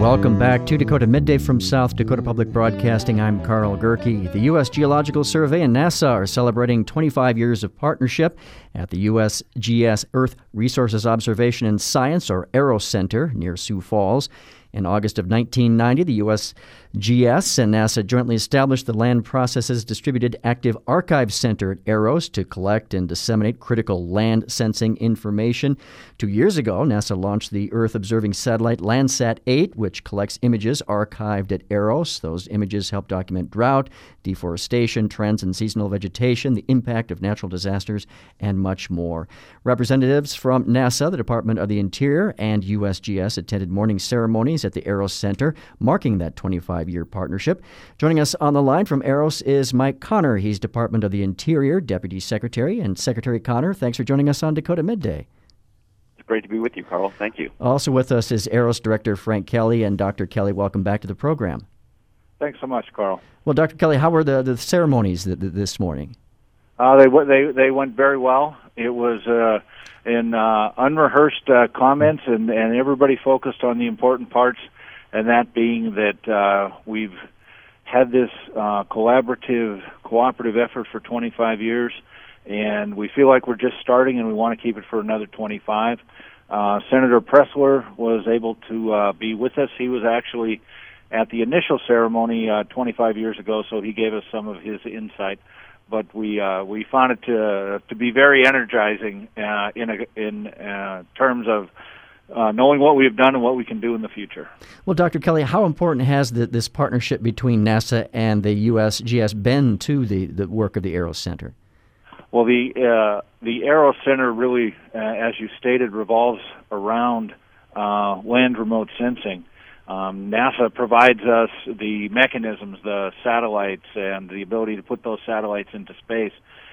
Welcome back to Dakota Midday from South Dakota Public Broadcasting. I'm Carl Gerke. The U.S. Geological Survey and NASA are celebrating 25 years of partnership at the USGS Earth Resources Observation and Science, or AROS Center, near Sioux Falls. In August of 1990, the USGS and NASA jointly established the Land Processes Distributed Active Archive Center at AROS to collect and disseminate critical land sensing information. 2 years ago, NASA launched the Earth-observing satellite Landsat 8, which collects images archived at AROS. Those images help document drought, deforestation, trends in seasonal vegetation, the impact of natural disasters, and much more. Representatives from NASA, the Department of the Interior, and USGS attended morning ceremonies at the AROS Center, marking that 25-year partnership. Joining us on the line from AROS is Mike Connor. He's Department of the Interior Deputy Secretary. And Secretary Connor, thanks for joining us on Dakota Midday. It's great to be with you, Carl. Thank you. Also with us is AROS Director Frank Kelly. And Dr. Kelly, welcome back to the program. Thanks so much, Carl. Well, Dr. Kelly, how were the ceremonies this morning? They went very well. It was in unrehearsed comments, and everybody focused on the important parts, and that being that we've had this cooperative effort for 25 years, and we feel like we're just starting, and we want to keep it for another 25. Senator Pressler was able to be with us. He was actually at the initial ceremony 25 years ago, so he gave us some of his insight. But we found it to be very energizing in terms of knowing what we have done and what we can do in the future. Well, Dr. Kelly, how important has this partnership between NASA and the USGS been to the work of the AROS Center? Well, the AROS Center really, as you stated, revolves around land remote sensing. NASA provides us the mechanisms, the satellites, and the ability to put those satellites into space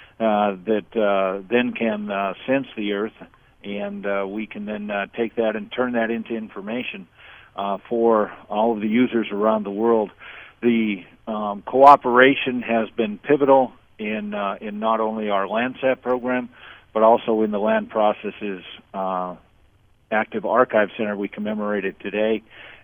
that then can sense the Earth, and we can then take that and turn that into information for all of the users around the world. The cooperation has been pivotal in not only our Landsat program, but also in the Land Processes Active Archive Center. We commemorate it today.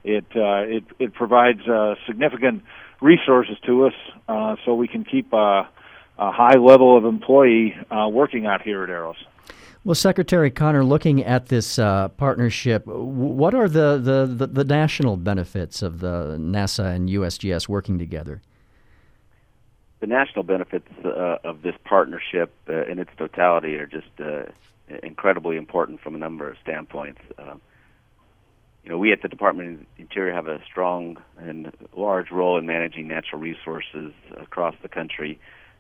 It provides significant resources to us, so we can keep a high level of employee working out here at AROS. Well, Secretary Connor, looking at this partnership, what are the national benefits of the NASA and USGS working together? The national benefits of this partnership in its totality are just incredibly important from a number of standpoints. We at the Department of the Interior have a strong and large role in managing natural resources across the country,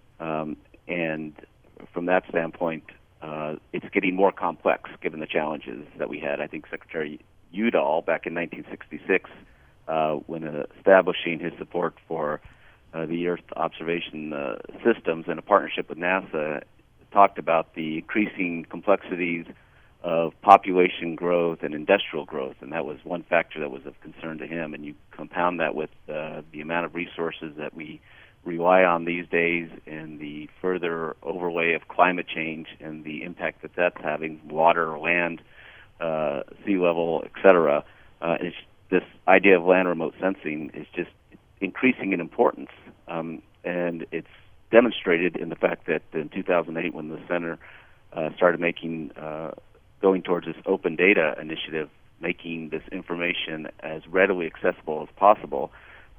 and from that standpoint, it's getting more complex given the challenges that we had. I think Secretary Udall, back in 1966, when establishing his support for the Earth observation systems in a partnership with NASA, talked about the increasing complexities of population growth and industrial growth, and that was one factor that was of concern to him. And you compound that with the amount of resources that we rely on these days, and the further overlay of climate change and the impact that that's having, water, land, sea level, etc. This idea of land remote sensing is just increasing in importance, and it's demonstrated in the fact that in 2008, when the center started going towards this open data initiative, making this information as readily accessible as possible,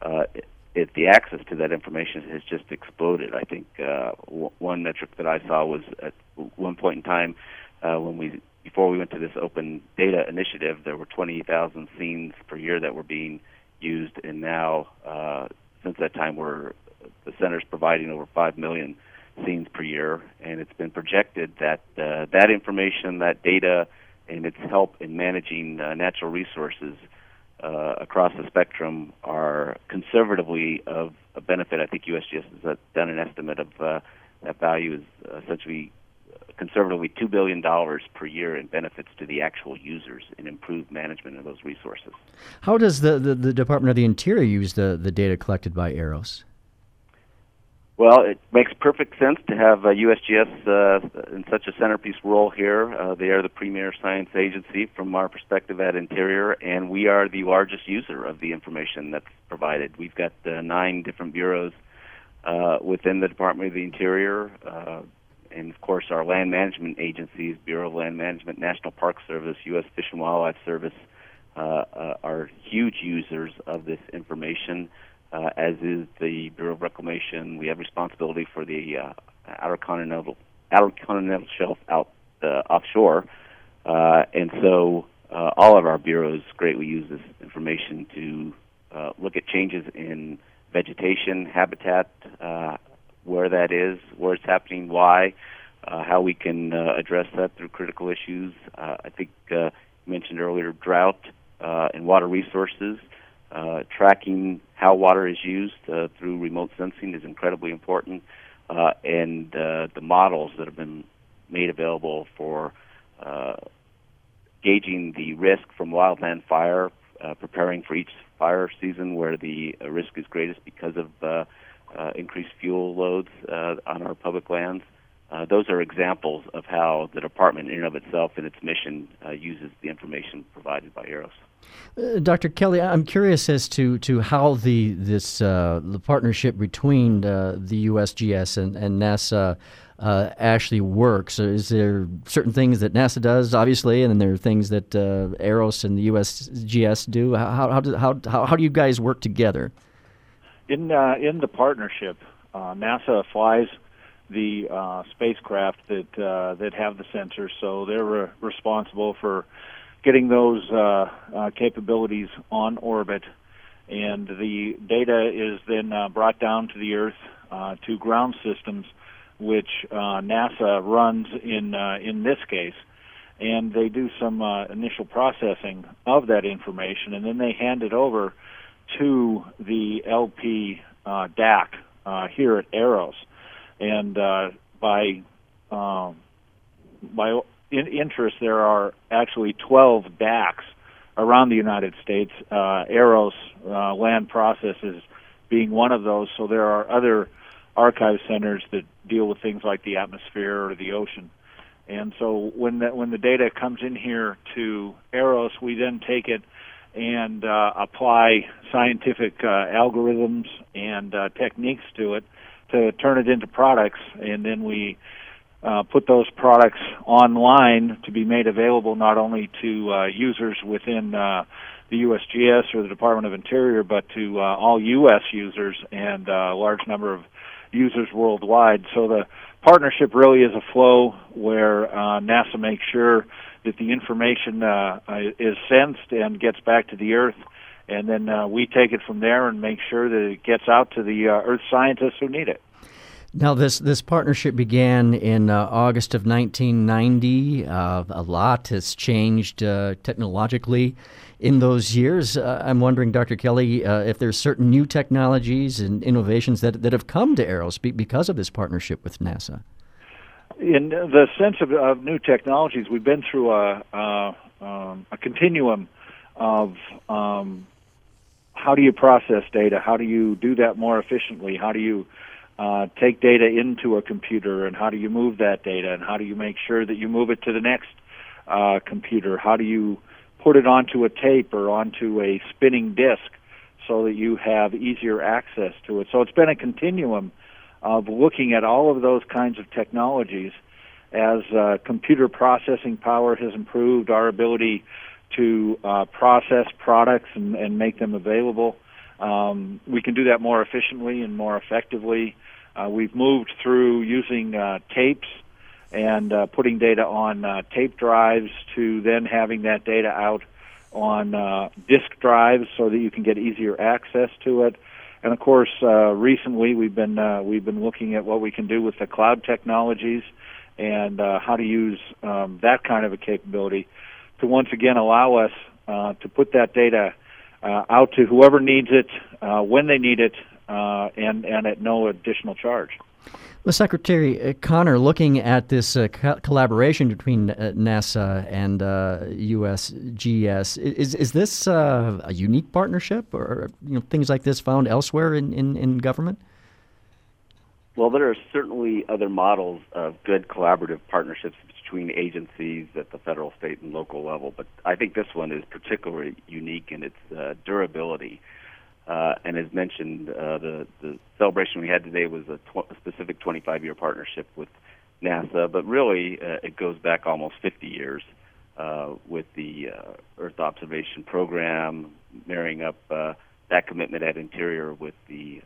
the access to that information has just exploded. I think one metric that I saw was at one point in time, before we went to this open data initiative, there were 20,000 scenes per year that were being used, and now since that time, the center's providing over 5 million scenes per year, and it's been projected that that information, that data, and its help in managing natural resources across the spectrum are conservatively of a benefit. I think USGS has done an estimate of that value is essentially conservatively $2 billion per year in benefits to the actual users in improved management of those resources. How does the Department of the Interior use the data collected by AROS? Well, it makes perfect sense to have USGS in such a centerpiece role here. They are the premier science agency from our perspective at Interior, and we are the largest user of the information that's provided. We've got 9 different bureaus within the Department of the Interior, and of course our land management agencies, Bureau of Land Management, National Park Service, U.S. Fish and Wildlife Service, are huge users of this information. As is the Bureau of Reclamation. We have responsibility for the outer continental shelf out offshore, and so all of our bureaus greatly use this information to look at changes in vegetation, habitat, where that is, where it's happening, why, how we can address that through critical issues. I think you mentioned earlier drought and water resources. Tracking how water is used through remote sensing is incredibly important, and the models that have been made available for gauging the risk from wildland fire, preparing for each fire season where the risk is greatest because of increased fuel loads on our public lands. Those are examples of how the department in and of itself and its mission uses the information provided by AROS. Dr. Kelly, I'm curious as to how the partnership between the USGS and NASA actually works. Is there certain things that NASA does, obviously, and then there are things that AROS and the USGS do? How do you guys work together? In the partnership, NASA flies the spacecraft that have the sensors, so they're responsible for getting those capabilities on orbit, and the data is then brought down to the Earth to ground systems, which NASA runs in this case, and they do some initial processing of that information, and then they hand it over to the LP DAC here at AROS. And by interest, there are actually 12 DACs around the United States. AROS Land Processes being one of those. So there are other archive centers that deal with things like the atmosphere or the ocean. And so when the data comes in here to AROS, we then take it and apply scientific algorithms and techniques to it to turn it into products, and then we put those products online to be made available not only to users within the USGS or the Department of Interior, but to all U.S. users and a large number of users worldwide. So the partnership really is a flow where NASA makes sure that the information is sensed and gets back to the Earth, and then we take it from there and make sure that it gets out to the Earth scientists who need it. Now, this partnership began in August of 1990. A lot has changed technologically in those years. I'm wondering, Dr. Kelly, if there's certain new technologies and innovations that have come to AROS because of this partnership with NASA. In the sense of new technologies, we've been through a continuum of how do you process data? How do you do that more efficiently? How do you take data into a computer, and how do you move that data, and how do you make sure that you move it to the next computer? How do you put it onto a tape or onto a spinning disk so that you have easier access to it? So it's been a continuum of looking at all of those kinds of technologies. As computer processing power has improved, our ability to process products and make them available, we can do that more efficiently and more effectively. We've moved through using tapes and putting data on tape drives to then having that data out on disk drives so that you can get easier access to it. And of course, recently we've been looking at what we can do with the cloud technologies and how to use that kind of a capability to once again allow us to put that data out to whoever needs it, when they need it, and at no additional charge. Well, Secretary Connor, looking at this collaboration between NASA and USGS, is this a unique partnership, or things like this found elsewhere in government? Well, there are certainly other models of good collaborative partnerships between agencies at the federal, state, and local level, but I think this one is particularly unique in its durability. And as mentioned, the celebration we had today was a specific 25-year partnership with NASA, but really it goes back almost 50 years with the Earth Observation Program, marrying up that commitment at Interior with the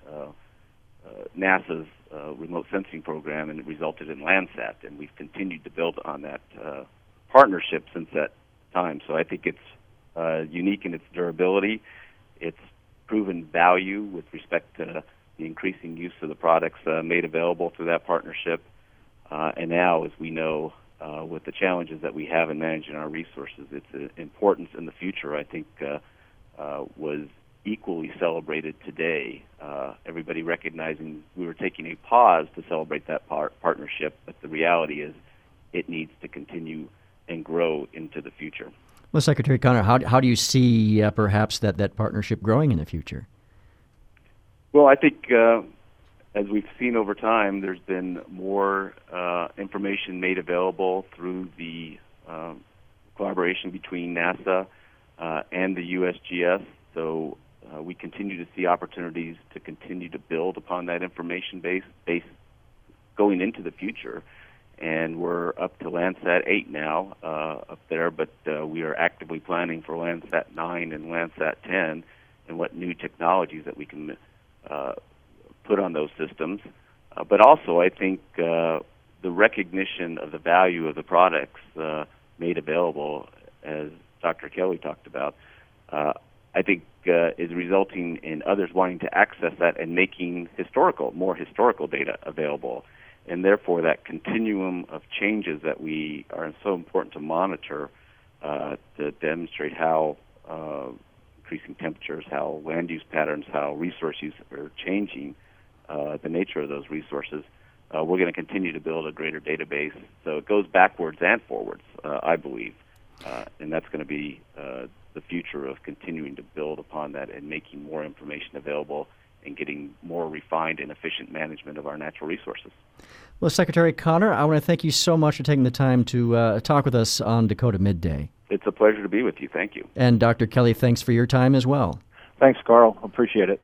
NASA's remote sensing program, and it resulted in Landsat, and we've continued to build on that partnership since that time. So I think it's unique in its durability. It's proven value with respect to the increasing use of the products made available through that partnership. And now, as we know, with the challenges that we have in managing our resources, its importance in the future, I think, was equally celebrated today. Everybody recognizing we were taking a pause to celebrate that partnership, but the reality is it needs to continue and grow into the future. Well, Secretary Connor, how do you see perhaps that partnership growing in the future? Well, I think as we've seen over time, there's been more information made available through the collaboration between NASA and the USGS. So we continue to see opportunities to continue to build upon that information base going into the future. And we're up to Landsat 8 now up there, but we are actively planning for Landsat 9 and Landsat 10 and what new technologies that we can put on those systems. But also, I think the recognition of the value of the products made available, as Dr. Kelly talked about, I think is resulting in others wanting to access that and making more historical data available. And therefore, that continuum of changes that we are so important to monitor to demonstrate how increasing temperatures, how land use patterns, how resource use are changing, the nature of those resources, we're going to continue to build a greater database. So it goes backwards and forwards, I believe. And that's going to be the future of continuing to build upon that and making more information available and getting more refined and efficient management of our natural resources. Well, Secretary Connor, I want to thank you so much for taking the time to talk with us on Dakota Midday. It's a pleasure to be with you. Thank you. And Dr. Kelly, thanks for your time as well. Thanks, Carl. Appreciate it.